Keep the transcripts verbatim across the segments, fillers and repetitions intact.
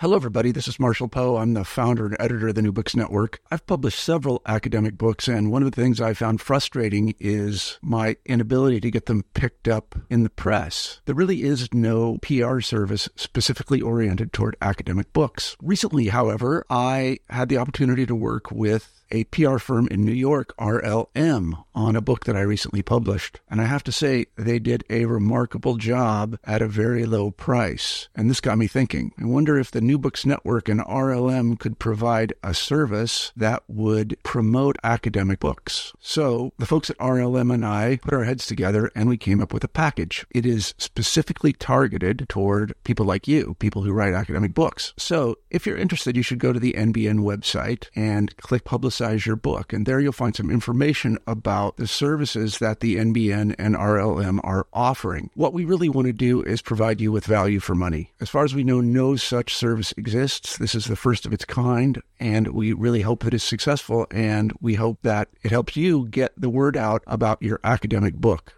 Hello, everybody. This is Marshall Poe. I'm the founder and editor of the New Books Network. I've published several academic books, and one of the things I found frustrating is my inability to get them picked up in the press. There really is no P R service specifically oriented toward academic books. Recently, however, I had the opportunity to work with a P R firm in New York, R L M, on a book that I recently published. And I have to say, they did a remarkable job at a very low price. And this got me thinking. I wonder if the New Books Network and R L M could provide a service that would promote academic books. So the folks at R L M and I put our heads together and we came up with a package. It is specifically targeted toward people like you, people who write academic books. So if you're interested, you should go to the N B N website and click Publicize your book. And there you'll find some information about the services that the N B N and R L M are offering. What we really want to do is provide you with value for money. As far as we know, no such service exists. This is the first of its kind, and we really hope that it's successful, and we hope that it helps you get the word out about your academic book.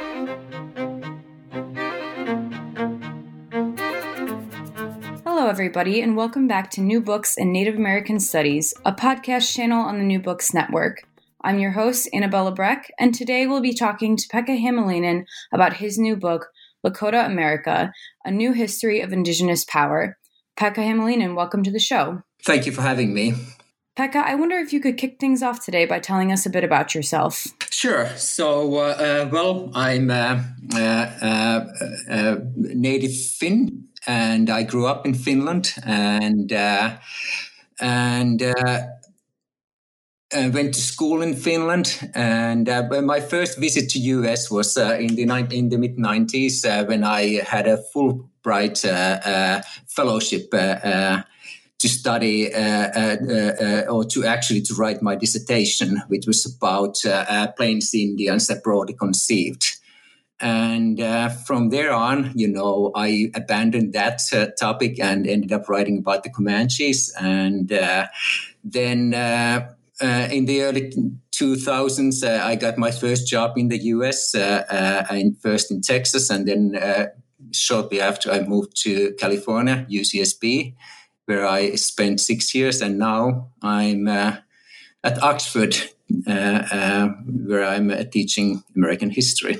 Hello, everybody, and welcome back to New Books in Native American Studies, a podcast channel on the New Books Network. I'm your host, Annabella Breck, and today we'll be talking to Pekka Hämeenlinna about his new book, Lakota America, A New History of Indigenous Power. Pekka Hämeenlinna, welcome to the show. Thank you for having me. Pekka, I wonder if you could kick things off today by telling us a bit about yourself. Sure. So, uh, uh, well, I'm a uh, uh, uh, native Finn, and I grew up in Finland, and uh, and uh, I went to school in Finland. And uh, my first visit to U S was uh, in the ni- in the mid nineties uh, when I had a Fulbright uh, uh, fellowship uh, uh, to study uh, uh, uh, or to actually to write my dissertation, which was about uh, uh, Plains Indians broadly conceived. And uh, from there on, you know, I abandoned that uh, topic and ended up writing about the Comanches. And uh, then uh, uh, in the early two thousands, uh, I got my first job in the U S, uh, uh, in, first in Texas, and then uh, shortly after I moved to California, U C S B, where I spent six years. And now I'm uh, at Oxford, uh, uh, where I'm uh, teaching American history.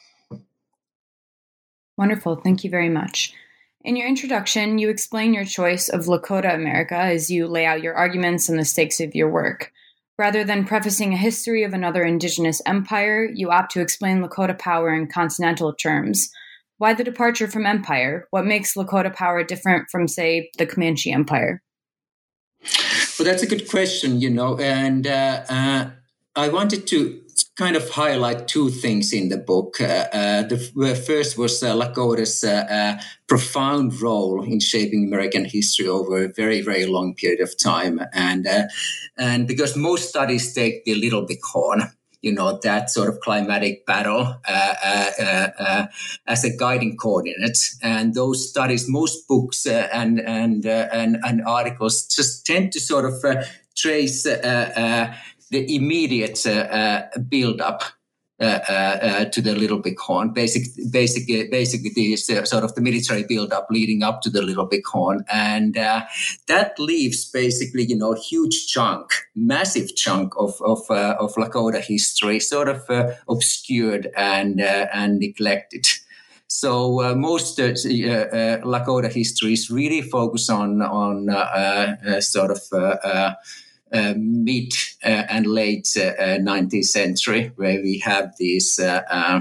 Wonderful. Thank you very much. In your introduction, you explain your choice of Lakota America as you lay out your arguments and the stakes of your work. Rather than prefacing a history of another indigenous empire, you opt to explain Lakota power in continental terms. Why the departure from empire? What makes Lakota power different from, say, the Comanche Empire? Well, that's a good question, you know, and uh, uh, I wanted to kind of highlight two things in the book. Uh, uh, the first was uh, Lakota's uh, uh, profound role in shaping American history over a very, very long period of time. And uh, and because most studies take the Little Bighorn, you know, that sort of climatic battle uh, uh, uh, uh, as a guiding coordinate. And those studies, most books uh, and, and, uh, and, and articles just tend to sort of uh, trace uh, uh, the immediate uh, uh, build-up uh, uh, uh, to the Little Bighorn, basic, basic, basically the uh, sort of the military build-up leading up to the Little Bighorn, and uh, that leaves basically, you know, huge chunk, massive chunk of of, uh, of Lakota history, sort of uh, obscured and uh, and neglected. So uh, most uh, uh, uh, Lakota histories really focus on on uh, uh, sort of. Uh, uh, Uh, mid uh, and late uh, nineteenth century, where we have these uh, uh,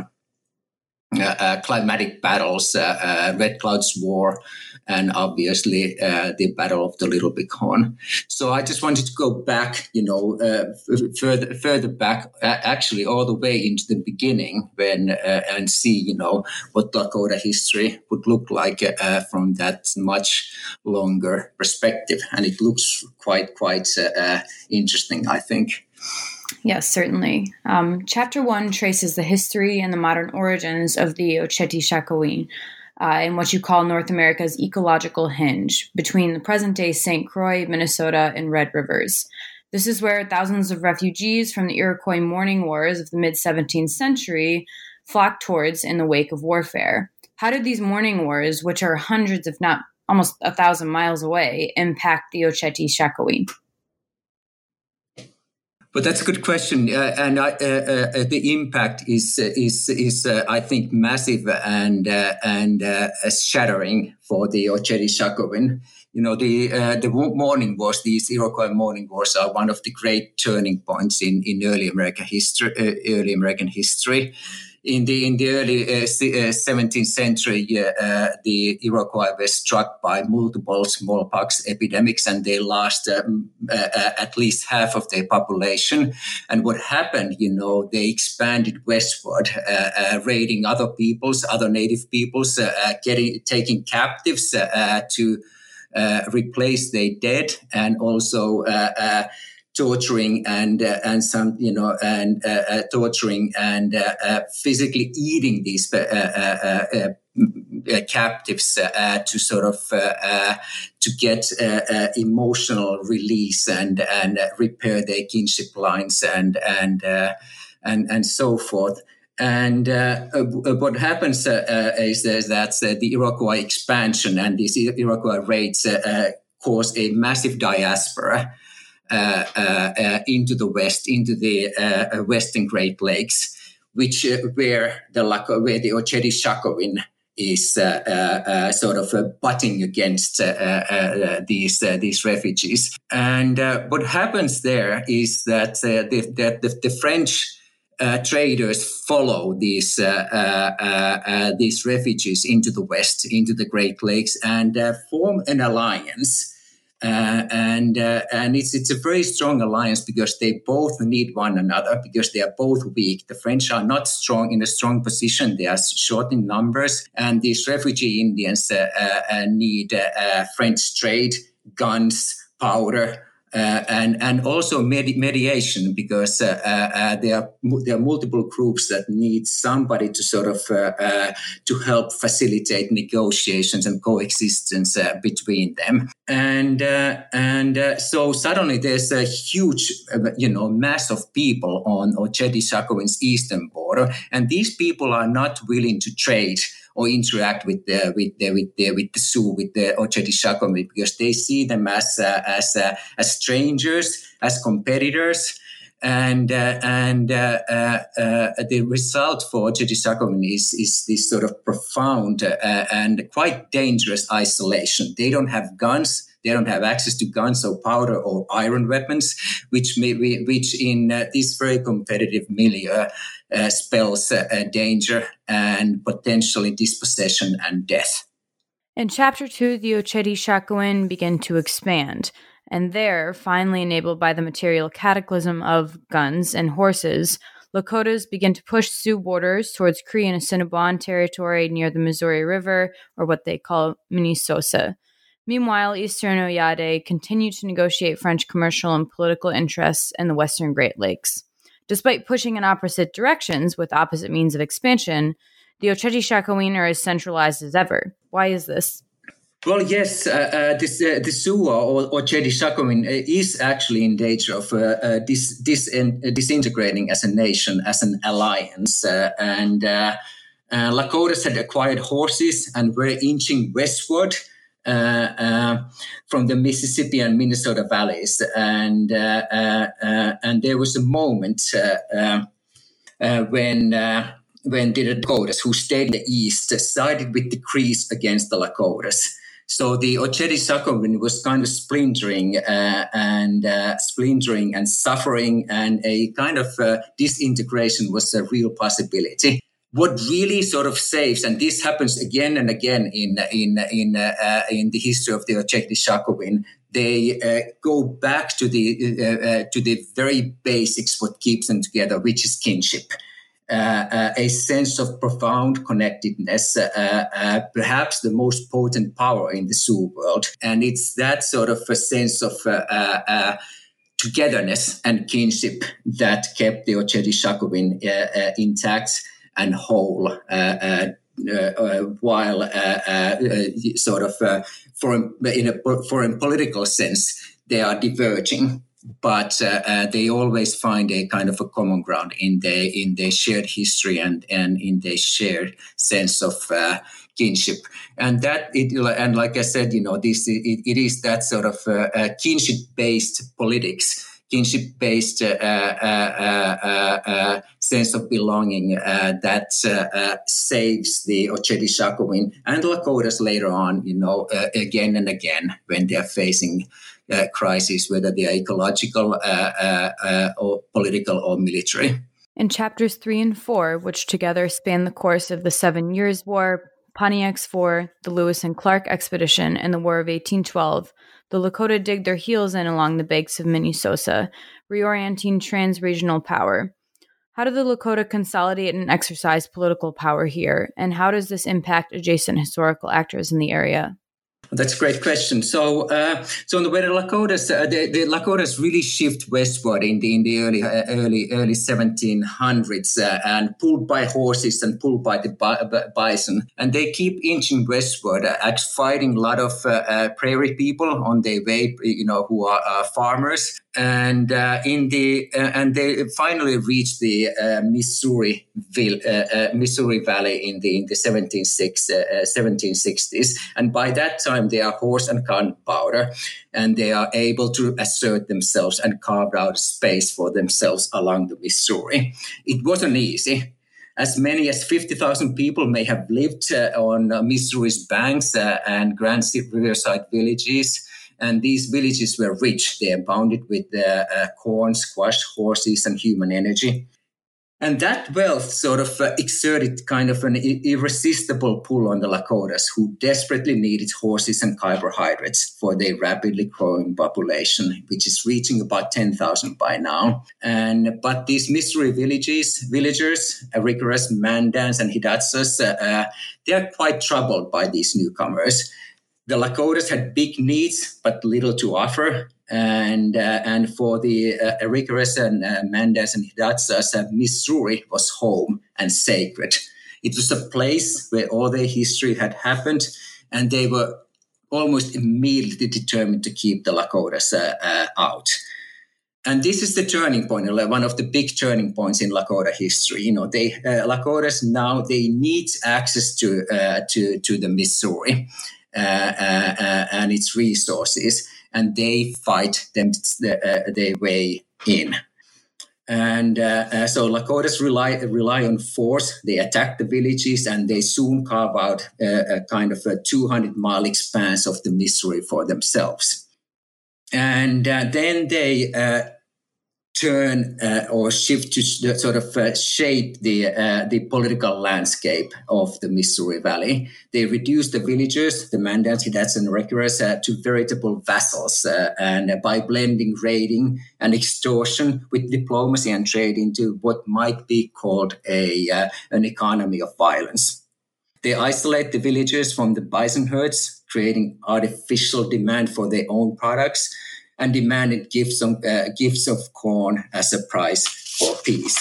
uh, climatic battles, uh, uh, Red Cloud's War, and obviously uh, the Battle of the Little Bighorn. So I just wanted to go back, you know, uh, f- further further back, uh, actually all the way into the beginning, when uh, and see, you know, what Lakota history would look like uh, from that much longer perspective, and it looks quite quite uh, uh, interesting, I think. Yes, certainly. Um, chapter one traces the history and the modern origins of the Oceti Sakowin, uh, in what you call North America's ecological hinge between the present-day Saint Croix, Minnesota, and Red Rivers. This is where thousands of refugees from the Iroquois Morning Wars of the mid-seventeenth century flocked towards in the wake of warfare. How did these Morning Wars, which are hundreds, if not almost a thousand miles away, impact the Oceti Sakowin? But that's a good question, uh, and I, uh, uh, the impact is is is uh, I think massive and uh, and uh, shattering for the Oceti Sakowin. You know, the uh, the Morning Wars, these Iroquois Morning Wars, are one of the great turning points in, in early American history. Uh, early American history. In the in the early uh, seventeenth century, uh, the Iroquois were struck by multiple smallpox epidemics, and they lost um, uh, at least half of their population. And what happened, you know, they expanded westward, uh, uh, raiding other peoples, other native peoples, uh, uh, getting taking captives uh, to uh, replace their dead, and also Uh, uh, torturing and uh, and some you know and uh, uh, torturing and uh, uh, physically eating these uh, uh, uh, uh, captives uh, to sort of uh, uh, to get uh, uh, emotional release and and uh, repair their kinship lines and and uh, and and so forth. And uh, uh, what happens uh, uh, is that uh, the Iroquois expansion and these Iroquois raids uh, uh, cause a massive diaspora Uh, uh, uh, into the west, into the uh, Western Great Lakes, which uh, where the where the Oceti Sakowin is uh, uh, uh, sort of uh, butting against uh, uh, these uh, these refugees. And uh, what happens there is that uh, the, that the, the French uh, traders follow these uh, uh, uh, uh, these refugees into the west, into the Great Lakes, and uh, form an alliance. Uh, and uh, and it's it's a very strong alliance because they both need one another, because they are both weak. The French are not strong in a strong position; they are short in numbers, and these refugee Indians uh, uh, need uh, uh, French trade, guns, powder. Uh, and and also med- mediation, because uh, uh, there are there are multiple groups that need somebody to sort of uh, uh, to help facilitate negotiations and coexistence uh, between them. And uh, and uh, so suddenly there's a huge uh, you know mass of people on Oceti Sakowin's eastern border, and these people are not willing to trade or interact with the with the with the with the Sioux, with the Oceti Sakowin, because they see them as uh, as uh, as strangers, as competitors, and uh, and uh, uh, uh, the result for Oceti Sakowin is is this sort of profound uh, and quite dangerous isolation. They don't have guns. They don't have access to guns or powder or iron weapons, which may be, which in uh, this very competitive milieu uh, spells uh, uh, danger and potentially dispossession and death. In Chapter two, the Oceti Sakowin begin to expand, and there, finally enabled by the material cataclysm of guns and horses, Lakotas begin to push Sioux borders towards Cree and Assiniboine territory near the Missouri River, or what they call Minnesota. Meanwhile, Eastern Oyate continued to negotiate French commercial and political interests in the Western Great Lakes. Despite pushing in opposite directions with opposite means of expansion, the Oceti Sakowin are as centralized as ever. Why is this? Well, yes, uh, uh, this, uh, the Sioux or Oceti Sakowin is actually in danger of uh, uh, dis, dis, uh, disintegrating as a nation, as an alliance. Uh, and uh, uh, Lakotas had acquired horses and were inching westward Uh, uh, from the Mississippi and Minnesota valleys, and uh, uh, uh, and there was a moment uh, uh, uh, when uh, when the Lakotas, who stayed in the east, sided with the Crees against the Lakotas. So the Oceti Sakowin was kind of splintering uh, and uh, splintering and suffering, and a kind of uh, disintegration was a real possibility. What really sort of saves, and this happens again and again in in in uh, uh, in the history of the Oceti Sakowin, they uh, go back to the uh, uh, to the very basics, what keeps them together, which is kinship, uh, uh, a sense of profound connectedness, uh, uh, perhaps the most potent power in the Sioux world, and it's that sort of a sense of Uh, uh, uh, togetherness and kinship that kept the Oceti Sakowin uh, uh, intact and whole, uh, uh, uh, while uh, uh, uh, sort of uh, foreign, in a foreign political sense, they are diverging, but uh, uh, they always find a kind of a common ground in their in their shared history and, and in their shared sense of uh, kinship. And that, it, and like I said, you know, this it, it is that sort of uh, uh, kinship-based politics, kinship-based uh, uh, uh, uh, sense of belonging uh, that uh, uh, saves the Oceti Sakowin and Lakotas later on, you know, uh, again and again when they are facing uh, crises, whether they are ecological, uh, uh, uh, or political or military. In chapters three and four, which together span the course of the Seven Years' War, Pontiac's War, the Lewis and Clark expedition, and the War of eighteen twelve, the Lakota dig their heels in along the banks of Minnesota, reorienting trans-regional power. How do the Lakota consolidate and exercise political power here, and how does this impact adjacent historical actors in the area? That's a great question. So, uh, so the, where the Lakotas, uh, the, the Lakotas really shift westward in the in the early uh, early early seventeen hundreds, uh, and pulled by horses and pulled by the bi- bison, and they keep inching westward, uh, fighting a lot of uh, uh, prairie people on their way, you know, who are uh, farmers, and uh, in the uh, and they finally reach the uh, Missouri uh, uh, Missouri Valley in the in the seventeen sixties, and by that time they are horse and gunpowder, and they are able to assert themselves and carve out space for themselves along the Missouri. It wasn't easy. As many as fifty thousand people may have lived uh, on uh, Missouri's banks uh, and Grand Riverside villages. And these villages were rich. They abounded with uh, uh, corn, squash, horses, and human energy. And that wealth sort of uh, exerted kind of an irresistible pull on the Lakotas, who desperately needed horses and carbohydrates for their rapidly growing population, which is reaching about ten thousand by now. And but these Missouri villages, villagers, Arikaras, Mandans, and Hidatsas, uh, uh, they are quite troubled by these newcomers. The Lakotas had big needs, but little to offer. And uh, and for the uh, Arikaras and uh, Mandas and Hidatsas, uh, Missouri was home and sacred. It was a place where all their history had happened, and they were almost immediately determined to keep the Lakotas uh, uh, out. And this is the turning point, one of the big turning points in Lakota history. You know, they uh, Lakotas now they need access to uh, to to the Missouri. Uh, uh, uh, and its resources, and they fight them uh, their way in. And uh, uh, so Lakotas rely rely on force. They attack the villages, and they soon carve out uh, a kind of a two hundred mile expanse of the Missouri for themselves. And uh, then they uh, turn uh, or shift to sort of uh, shape the uh, the political landscape of the Missouri Valley. They reduce the villagers, the Mandans, Hidats, and Arikaras, uh, to veritable vassals, uh, and uh, by blending raiding and extortion with diplomacy and trade into what might be called a uh, an economy of violence. They isolate the villagers from the bison herds, creating artificial demand for their own products, and demanded gifts of, uh, gifts of corn as a price for peace.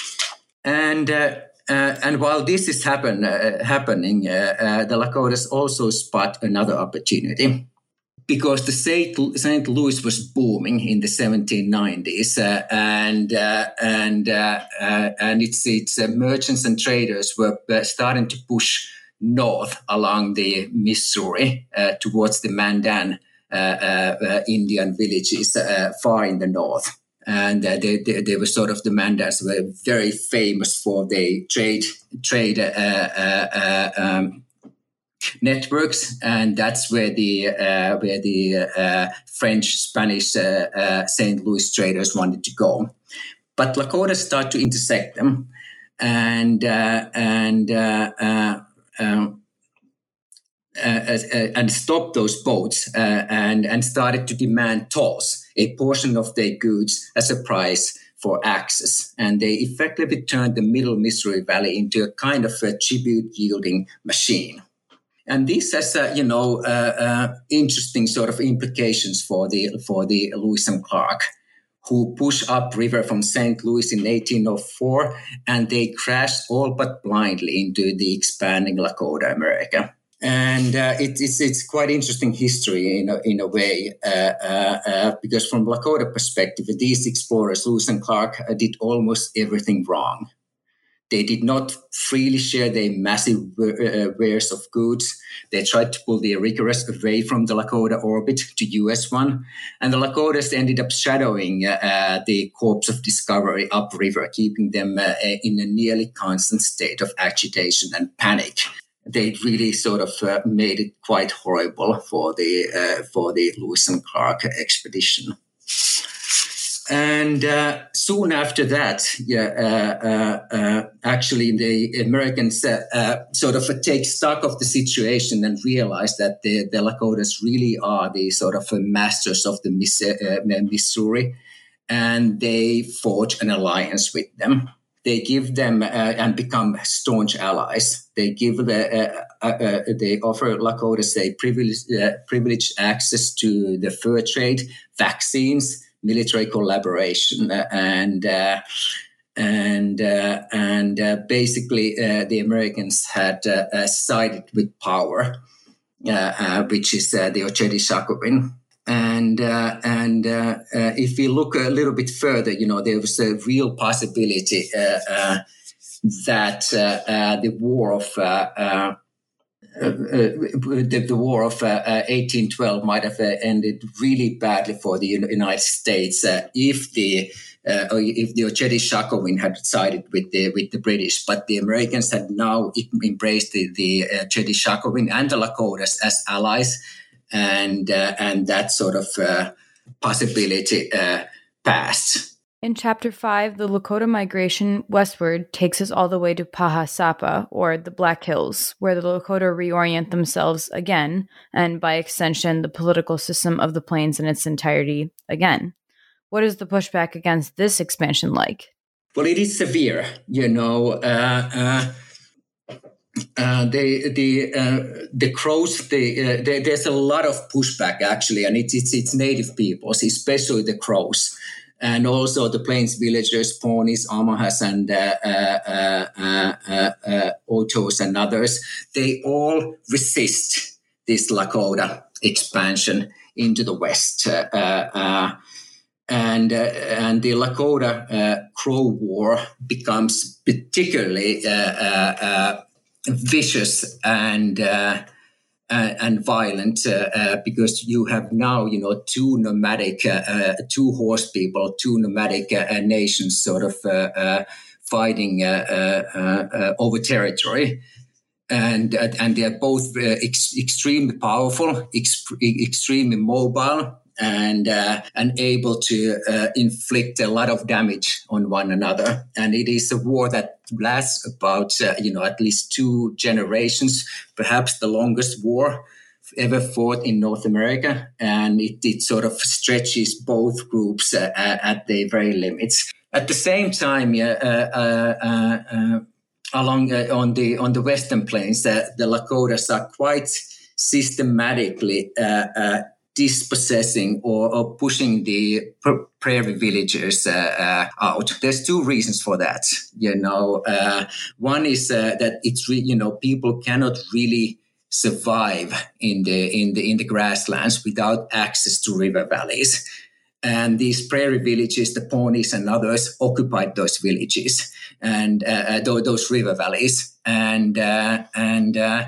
And uh, uh, and while this is happen, uh, happening, uh, uh, the Lakotas also spot another opportunity, because the Saint Louis was booming in the seventeen nineties, uh, and uh, and uh, uh, and its its uh, merchants and traders were uh, starting to push north along the Missouri uh, towards the Mandan Uh, uh, uh, Indian villages uh, far in the north. And uh, they, they, they were sort of, the Mandans were very famous for their trade trade uh, uh, uh, um, networks, and that's where the uh, where the uh, French, Spanish, uh, uh, Saint Louis traders wanted to go. But Lakotas start to intersect them, and uh, and uh, uh, um, Uh, uh, and stopped those boats uh, and, and started to demand tolls, a portion of their goods as a price for access. And they effectively turned the middle Missouri Valley into a kind of a tribute-yielding machine. And this has, uh, you know, uh, uh, interesting sort of implications for the for the Lewis and Clark, who push upriver from Saint Louis in eighteen oh four, and they crashed all but blindly into the expanding Lakota America. And uh, it, it's it's quite interesting history in a, in a way, uh, uh, uh, because from Lakota perspective, these explorers, Lewis and Clark, uh, did almost everything wrong. They did not freely share their massive uh, wares of goods. They tried to pull the rigorous away from the Lakota orbit to U S one. And the Lakotas ended up shadowing uh, uh, the Corps of Discovery upriver, keeping them uh, in a nearly constant state of agitation and panic. They really sort of uh, made it quite horrible for the uh, for the Lewis and Clark expedition. And uh, soon after that, yeah, uh, uh, uh, actually the Americans uh, uh, sort of take stock of the situation and realize that the, the Lakotas really are the sort of masters of the Miss, uh, Missouri, and they forge an alliance with them. They give them uh, and become staunch allies. They give the, uh, uh, uh, they offer Lakotas a privileged, uh, privileged access to the fur trade, vaccines, military collaboration, uh, and uh, and uh, and uh, basically uh, the Americans had uh, uh, sided with power, uh, uh, which is uh, the Oceti-Sakowin. And uh, and uh, uh, if we look a little bit further, you know, there was a real possibility uh, uh, that uh, uh, the war of uh, uh, Uh, uh, the, the war of uh, uh, eighteen twelve might have uh, ended really badly for the United States uh, if the uh, if the Oceti-Sakowin had sided with the with the British, but the Americans had now embraced the, the uh, Oceti-Sakowin and the Lakotas as allies, and uh, and that sort of uh, possibility uh, passed. In Chapter five, the Lakota migration westward takes us all the way to Pahasapa, or the Black Hills, where the Lakota reorient themselves again, and by extension, the political system of the plains in its entirety again. What is the pushback against this expansion like? Well, it is severe, you know. Uh, uh, uh, the the uh, the Crows. The, uh, the, there's a lot of pushback actually, and it's it's, it's native peoples, especially the Crows. And also the Plains villagers, Pawnees, Omahas, and uh, uh, uh, uh, uh, Otos and others, they all resist this Lakota expansion into the West. Uh, uh, and uh, and the Lakota uh, Crow War becomes particularly uh, uh, uh, vicious and uh, Uh, and violent uh, uh, because you have now, you know, two nomadic, uh, uh, two horse people, two nomadic uh, nations sort of uh, uh, fighting uh, uh, uh, over territory. And uh, and they're both uh, ex- extremely powerful, ex- extremely mobile, and uh, and able to uh, inflict a lot of damage on one another. And it is a war that lasts about uh, you know at least two generations, perhaps the longest war ever fought in North America. And it, it sort of stretches both groups uh, at their very limits. At the same time, yeah. Uh, uh, uh, uh, Along uh, on the on the Western Plains, uh, the Lakotas are quite systematically uh, uh, dispossessing or, or pushing the prairie villagers uh, uh, out. There's two reasons for that. You know, uh, one is uh, that it's re- you know people cannot really survive in the in the in the grasslands without access to river valleys. And these prairie villages, the Pawnees and others, occupied those villages and uh, those river valleys. And uh, and uh,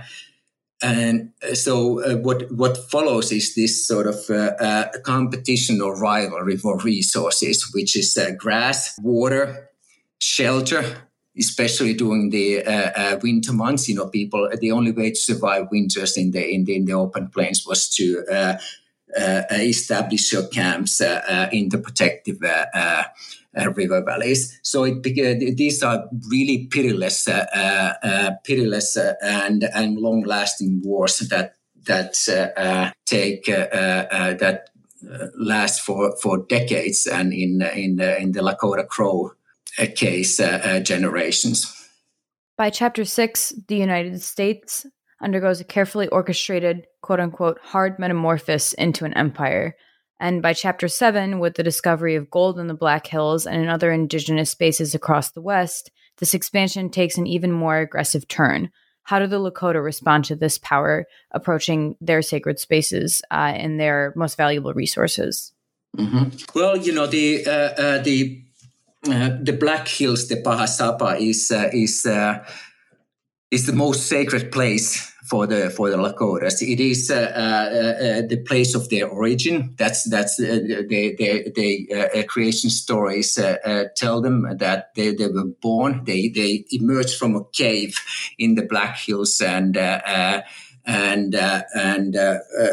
and so uh, what what follows is this sort of uh, uh, competition or rivalry for resources, which is uh, grass, water, shelter, especially during the uh, uh, winter months. You know, people, the only way to survive winters in the in the, in the open plains was to uh, Uh, establish your camps uh, uh, in the protective uh, uh, uh, river valleys. So it, uh, these are really pitiless, uh, uh, uh, pitiless uh, and and long-lasting wars that that uh, uh, take uh, uh, that uh, last for, for decades, and in in uh, in the Lakota Crow uh, case, uh, uh, generations. By Chapter six, the United States undergoes a carefully orchestrated, quote-unquote, hard metamorphosis into an empire. And by Chapter seven, with the discovery of gold in the Black Hills and in other indigenous spaces across the West, this expansion takes an even more aggressive turn. How do the Lakota respond to this power approaching their sacred spaces uh, and their most valuable resources? Mm-hmm. Well, you know, the uh, uh, the uh, the Black Hills, the Pahasapa, is uh, is uh, is the most sacred place for the for the Lakotas. It is uh, uh, uh, the place of their origin. That's that's uh, the the, the uh, creation stories uh, uh, tell them that they, they were born. They they emerged from a cave in the Black Hills and uh, uh, and uh, and. Uh, uh,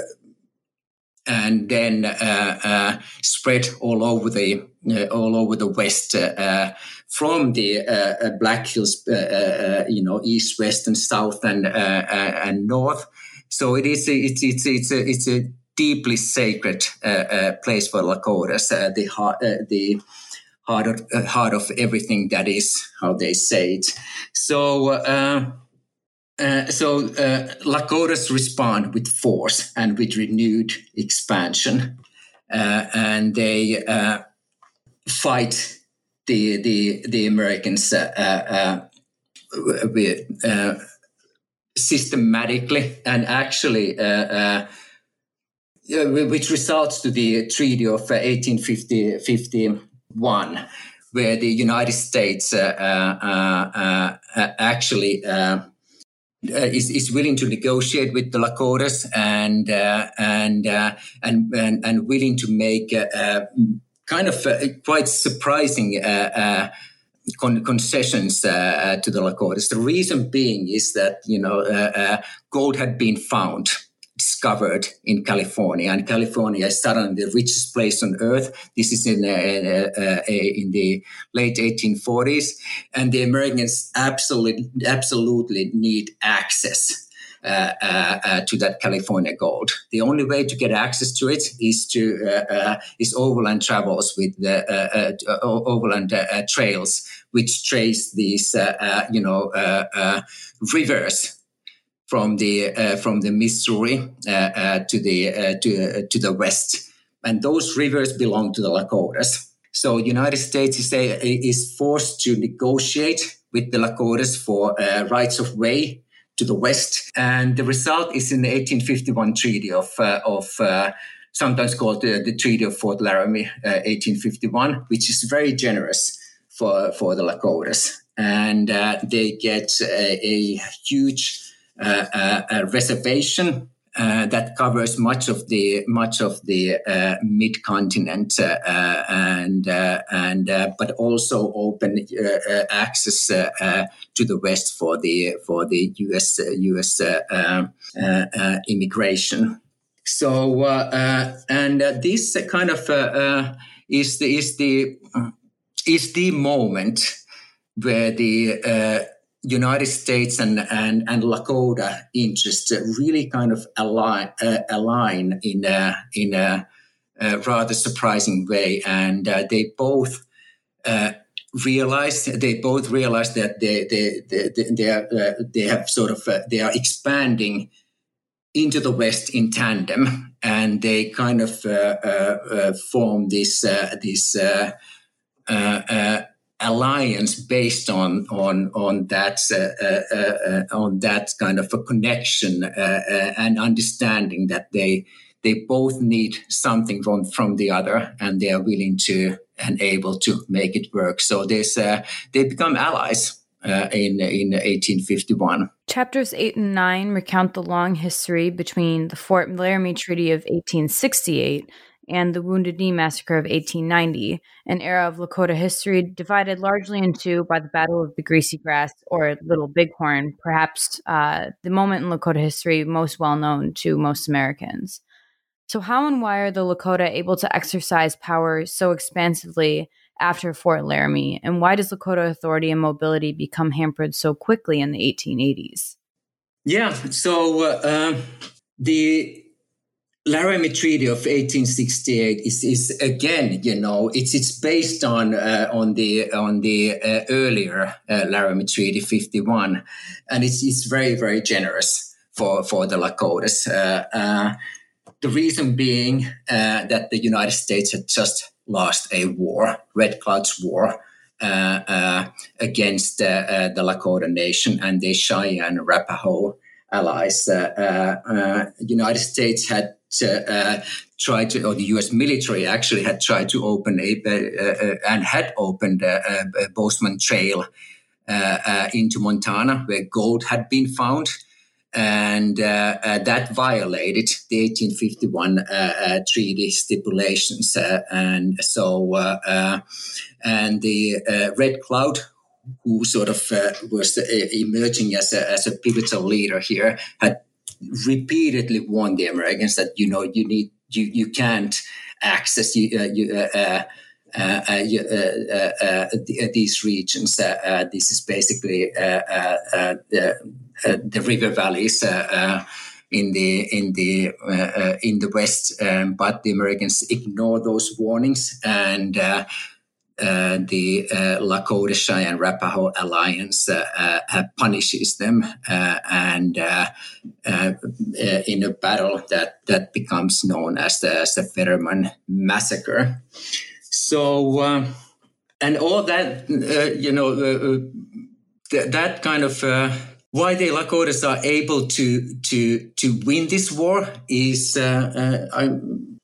and then uh, uh, spread all over the uh, all over the West uh, uh, from the uh, Black Hills, uh, uh, you know, east, west, and south, and uh, uh, and north. So it is a, it's it's it's a, it's a deeply sacred uh, uh, place for Lakotas, uh, the heart uh, the heart of, uh, heart of everything that is, how they say it. So. Uh, Uh, so uh, Lakotas respond with force and with renewed expansion, uh, and they uh, fight the the the Americans uh, uh, with, uh, systematically, and actually, uh, uh, which results to the Treaty of eighteen fifty-one, where the United States uh, uh, uh, uh, actually. Uh, Uh, is, is willing to negotiate with the Lakotas and uh, and, uh, and and and willing to make uh, uh, kind of uh, quite surprising uh, uh, con- concessions uh, to the Lakotas. The reason being is that you know uh, uh, gold had been found, discovered in California, and California is suddenly the richest place on earth. This is in uh, uh, uh, in the late eighteen forties, and the Americans absolutely absolutely need access uh, uh, uh, to that California gold. The only way to get access to it is to uh, uh, is overland travels with the uh, uh, overland uh, trails, which trace these uh, uh, you know uh, uh, rivers. From the uh, from the Missouri uh, uh, to the uh, to uh, to the west, and those rivers belong to the Lakotas. So, United States is a, is forced to negotiate with the Lakotas for uh, rights of way to the west, and the result is in the eighteen fifty-one Treaty of uh, of uh, sometimes called the, the Treaty of Fort Laramie, uh, eighteen fifty-one, which is very generous for for the Lakotas, and uh, they get a, a huge. Uh, uh, a reservation uh, that covers much of the much of the uh, mid-continent uh, uh, and uh, and uh, but also open uh, uh, access uh, uh, to the west for the for the U S uh, U S uh, uh, uh, immigration. So uh, uh, and uh, this kind of uh, uh, is the is the uh, is the moment where the uh, United States and, and, and Lakota interests really kind of align, uh, align in a, in a, a rather surprising way. And uh, they both uh, realized, they both realized that they, they, they, they, are, uh, they have sort of, uh, they are expanding into the West in tandem. And they kind of uh, uh, uh, form this, uh, this uh, uh, uh, alliance based on on on that uh, uh, uh, on that kind of a connection uh, uh, and understanding that they they both need something from from the other, and they are willing to and able to make it work. So there's uh, they become allies uh, in in eighteen fifty-one. Chapters eight and nine recount the long history between the Fort Laramie Treaty of eighteen sixty-eight and the Wounded Knee Massacre of eighteen ninety, an era of Lakota history divided largely in two by the Battle of the Greasy Grass, or Little Bighorn, perhaps uh, the moment in Lakota history most well known to most Americans. So how and why are the Lakota able to exercise power so expansively after Fort Laramie, and why does Lakota authority and mobility become hampered so quickly in the eighteen eighties? Yeah, so uh, the Laramie Treaty of eighteen sixty-eight is, is again, you know, it's it's based on uh, on the on the uh, earlier uh, Laramie Treaty fifty-one, and it's it's very very generous for for the Lakotas. Uh, uh, the reason being uh, that the United States had just lost a war, Red Cloud's War, uh, uh, against uh, uh, the Lakota Nation and the Cheyenne Arapaho allies. Uh, uh, uh, United States had Uh, uh, tried to, or the U S military actually had tried to open a, uh, uh, and had opened a, a Bozeman Trail uh, uh, into Montana, where gold had been found. And uh, uh, that violated the eighteen fifty-one uh, uh, treaty stipulations. Uh, and so, uh, uh, and the uh, Red Cloud, who sort of uh, was uh, emerging as a, as a pivotal leader here, had repeatedly warned the Americans that, you know, you need, you, you can't access you, uh, you, uh, uh, Uh, uh, uh, uh, uh, these regions. Uh, uh, this is basically uh, uh, uh, the, uh, the river valleys uh, uh, in the in the uh, uh, in the west, um, but the Americans ignore those warnings, and uh, uh, the uh, Lakota Cheyenne Arapaho Alliance uh, uh, punishes them, uh, and uh, uh, uh, in a battle that that becomes known as the, as the Fetterman Massacre. So, uh, and all that, uh, you know, uh, th- that kind of uh, why the Lakotas are able to to to win this war is, uh, uh, I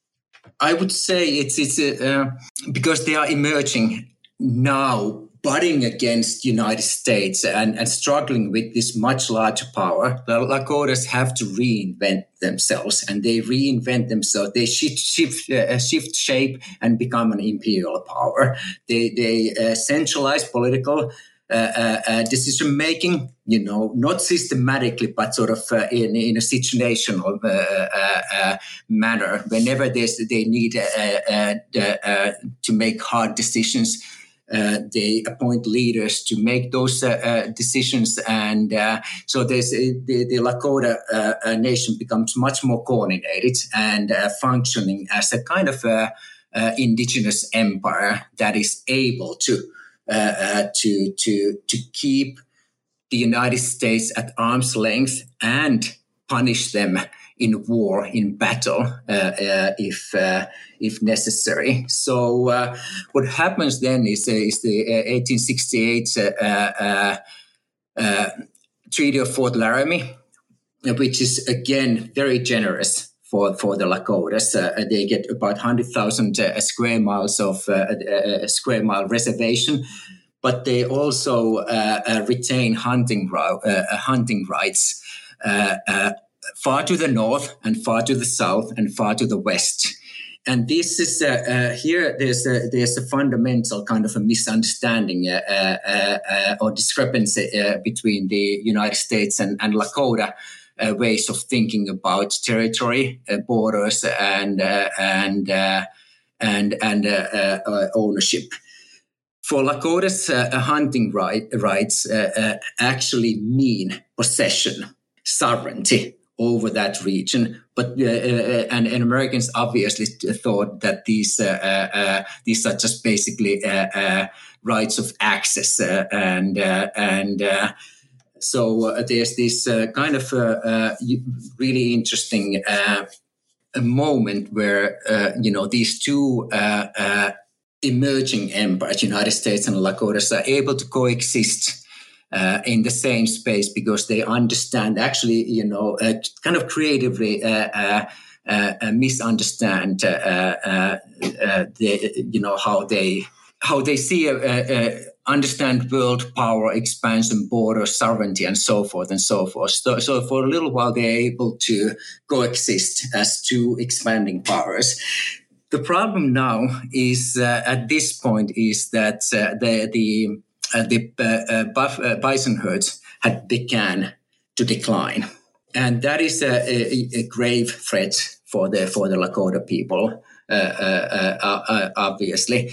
I would say it's it's uh, because they are emerging now, butting against the United States and, and struggling with this much larger power. The Lakotas have to reinvent themselves, and they reinvent themselves. They shift shift, uh, shift shape and become an imperial power. They they uh, centralize political uh, uh, uh, decision making. You know, not systematically, but sort of uh, in in a situational uh, uh, uh, manner. Whenever there's they need uh, uh, uh, to make hard decisions. Uh, they appoint leaders to make those uh, uh, decisions, and uh, so there's uh, the, the Lakota uh, uh, nation becomes much more coordinated and uh, functioning as a kind of uh, uh, indigenous empire that is able to uh, uh, to to to keep the United States at arm's length and punish them in war, in battle, uh, uh, if uh, if necessary. So uh, what happens then is, uh, is the uh, eighteen sixty-eight uh, uh, uh, Treaty of Fort Laramie, which is again very generous for, for the Lakotas. Uh, they get about one hundred thousand uh, square miles of uh, a, a square mile reservation, but they also uh, uh, retain hunting ro- uh, hunting rights. Uh, uh, far to the north and far to the south and far to the west. And this is, uh, uh, here there's a, there's a fundamental kind of a misunderstanding uh, uh, uh, or discrepancy uh, between the United States and, and Lakota uh, ways of thinking about territory, uh, borders, and uh, and uh, and and uh, uh, ownership. For Lakotas, uh, hunting right, rights uh, uh, actually mean possession, sovereignty over that region, but uh, uh, and, and Americans obviously thought that these uh, uh, these are just basically uh, uh, rights of access, uh, and uh, and uh, so uh, there's this uh, kind of uh, uh, really interesting uh, moment where uh, you know these two uh, uh, emerging empires, United States and Lakotas, are able to coexist. Uh, in the same space because they understand, actually, you know, uh, kind of creatively uh, uh, uh, misunderstand, uh, uh, uh, the, you know, how they how they see, uh, uh, understand world power, expansion, border, sovereignty, and so forth and so forth. So, so for a little while, they're able to coexist as two expanding powers. The problem now is, uh, at this point, is that uh, the the Uh, the uh, uh, buff, uh, bison herds had began to decline, and that is a, a, a grave threat for the for the Lakota people, uh, uh, uh, uh, obviously.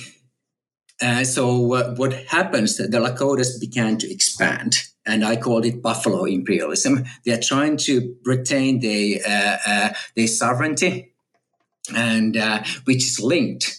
Uh, so uh, what happens? The Lakotas began to expand, and I called it buffalo imperialism. They are trying to retain their uh, uh, their sovereignty, and uh, which is linked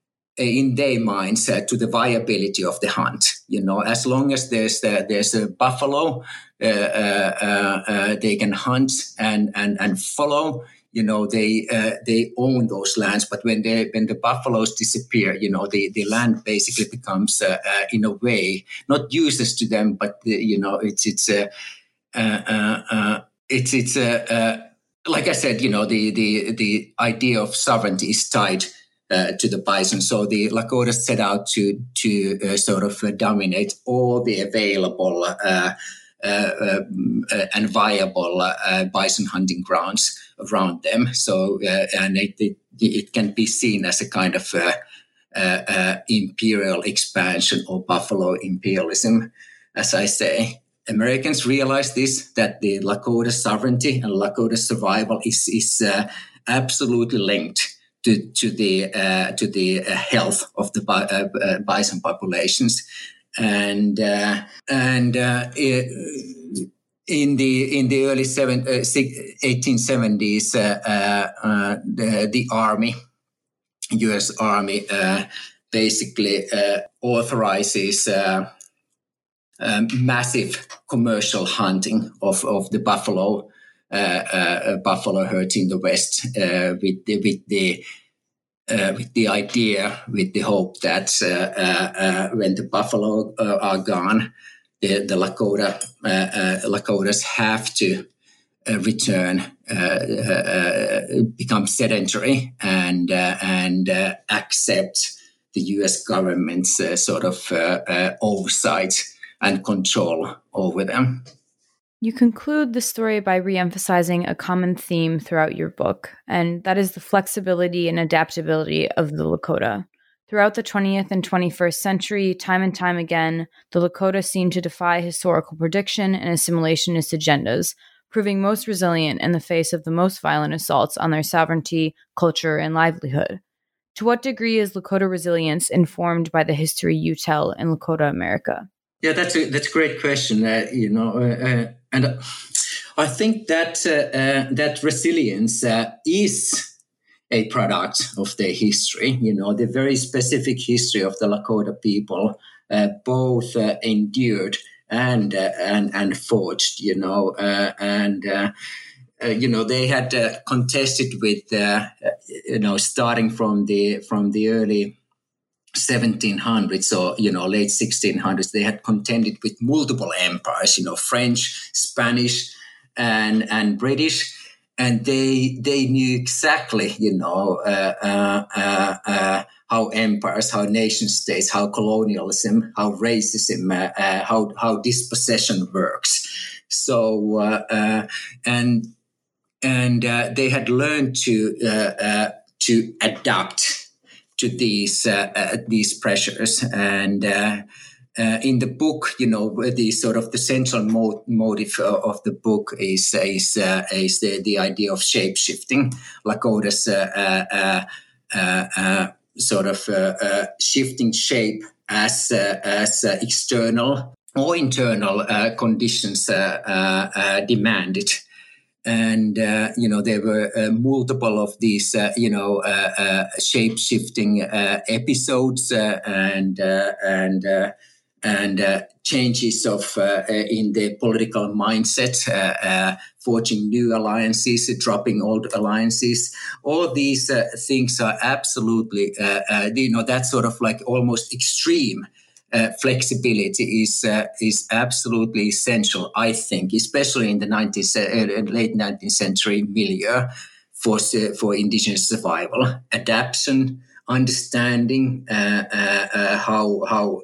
in their minds uh, to the viability of the hunt. You know, as long as there's uh, there's a buffalo, uh, uh, uh, they can hunt and and and follow. You know, they uh, they own those lands. But when they when the buffaloes disappear, you know, the, the land basically becomes uh, uh, in a way not useless to them, but the, you know, it's it's uh, uh, uh, uh, it's it's uh, uh, like I said, you know, the the the idea of sovereignty is tied uh, to the bison. So the Lakotas set out to to uh, sort of uh, dominate all the available uh, uh, uh, and viable uh, bison hunting grounds around them. So uh, and it, it it can be seen as a kind of uh, uh, uh, imperial expansion or buffalo imperialism, as I say. Americans realized this, that the Lakota sovereignty and Lakota survival is is uh, absolutely linked to to the uh, to the uh, health of the bi- uh, uh, bison populations, and uh, and uh, in the in the early seven, uh, eighteen seventies, uh, uh, uh, the, the army, U S Army, uh, basically uh, authorizes Uh, Um, massive commercial hunting of, of the buffalo uh, uh, buffalo herds in the West, uh, with the with the uh, with the idea, with the hope that uh, uh, uh, when the buffalo uh, are gone, the, the Lakota uh, uh, Lakotas have to uh, return, uh, uh, become sedentary, and uh, and uh, accept the U S government's uh, sort of uh, uh, oversight and control over them. You conclude the story by re-emphasizing a common theme throughout your book, and that is the flexibility and adaptability of the Lakota. Throughout the twentieth and twenty-first century, time and time again, the Lakota seem to defy historical prediction and assimilationist agendas, proving most resilient in the face of the most violent assaults on their sovereignty, culture, and livelihood. To what degree is Lakota resilience informed by the history you tell in Lakota America? Yeah, that's a that's a great question. Uh, you know, uh, uh, and I think that uh, uh, that resilience uh, is a product of their history. You know, the very specific history of the Lakota people, uh, both uh, endured and uh, and and forged. You know, uh, and uh, uh, you know they had uh, contested with uh, you know starting from the from the early seventeen hundreds or, you know, late sixteen hundreds, they had contended with multiple empires, you know, French, Spanish, and and British, and they they knew exactly, you know, uh, uh, uh, uh, how empires, how nation states, how colonialism, how racism, uh, uh, how how dispossession works. So uh, uh, and and uh, they had learned to uh, uh, to adapt to these uh, uh, these pressures, and uh, uh, in the book, you know, the sort of the central mo- motive of the book is is uh, is the, the idea of shape shifting, Lakotas uh, uh, uh, uh, sort of uh, uh, shifting shape as uh, as uh, external or internal uh, conditions uh, uh, uh, demanded. And, uh, you know, there were uh, multiple of these, uh, you know, uh, uh, shape-shifting uh, episodes uh, and uh, and uh, and uh, changes of uh, in the political mindset, uh, uh, forging new alliances, dropping old alliances. All these uh, things are absolutely, uh, uh, you know, that sort of like almost extreme Uh, flexibility is uh, is absolutely essential, I think, especially in the nineteenth, uh, late nineteenth century milieu for uh, for indigenous survival, adaptation, understanding uh, uh, uh, how how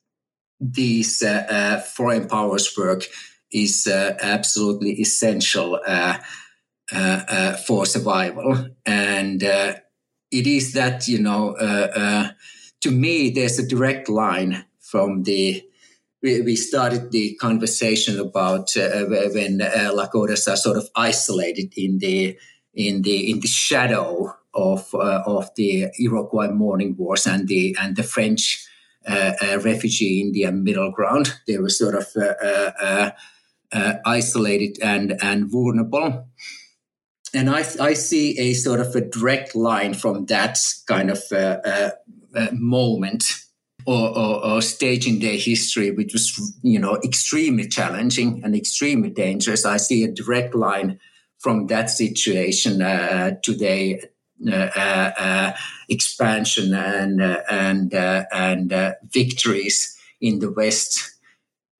these uh, uh, foreign powers work is uh, absolutely essential uh, uh, uh, for survival, and uh, it is that, you know, uh, uh, to me, there's a direct line from the, we, we started the conversation about uh, when uh, Lakotas are sort of isolated in the in the in the shadow of uh, of the Iroquois Morning Wars and the and the French uh, uh, refugee Indian middle ground. They were sort of uh, uh, uh, isolated and and vulnerable. And I I see a sort of a direct line from that kind of uh, uh, uh, moment. Or, or, or stage in their history, which was, you know, extremely challenging and extremely dangerous. I see a direct line from that situation uh, to their uh, uh, uh, expansion and uh, and uh, and uh, victories in the West.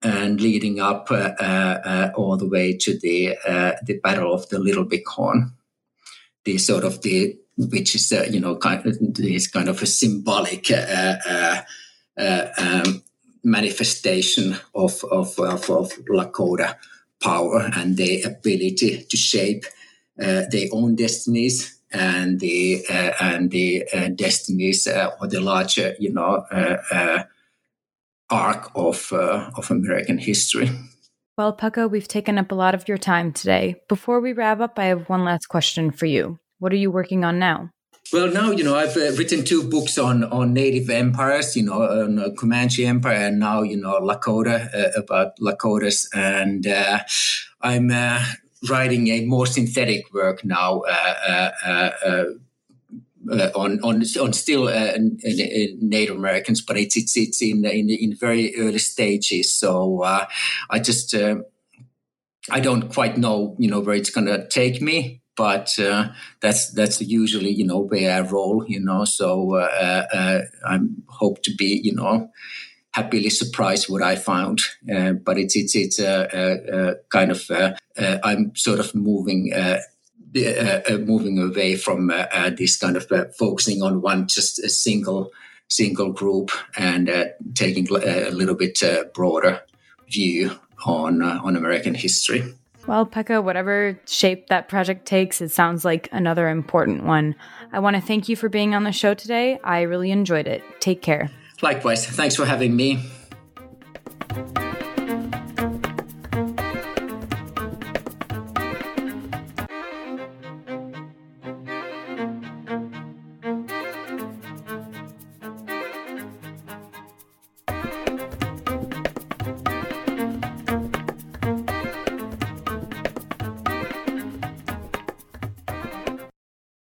and leading up uh, uh, all the way to the uh, the Battle of the Little Bighorn, the sort of the which is uh, you know kind of this kind of a symbolic uh, uh, uh, um, manifestation of of, of of Lakota power and their ability to shape uh, their own destinies and the uh, and the uh, destinies uh, or the larger you know uh, uh, arc of uh, of American history. Well, Pekka, we've taken up a lot of your time today. Before we wrap up, I have one last question for you. What are you working on now? Well, now, you know, I've uh, written two books on, on native empires, you know, on uh, Comanche Empire and now, you know, Lakota, uh, about Lakotas. And uh, I'm uh, writing a more synthetic work now uh, uh, uh, uh, uh, on, on on still uh, Native Americans, but it's it's it's in in, in very early stages. So uh, I just uh, I don't quite know, you know, where it's going to take me. But uh, that's that's usually, you know, where I roll, you know. So uh, uh, I hope to be, you know, happily surprised what I found. Uh, but it's it's it's a uh, uh, uh, kind of uh, uh, I'm sort of moving uh, uh, uh, moving away from uh, uh, this kind of uh, focusing on one just a single single group and uh, taking a little bit uh, broader view on uh, on American history. Well, Pekka, whatever shape that project takes, it sounds like another important one. I want to thank you for being on the show today. I really enjoyed it. Take care. Likewise. Thanks for having me.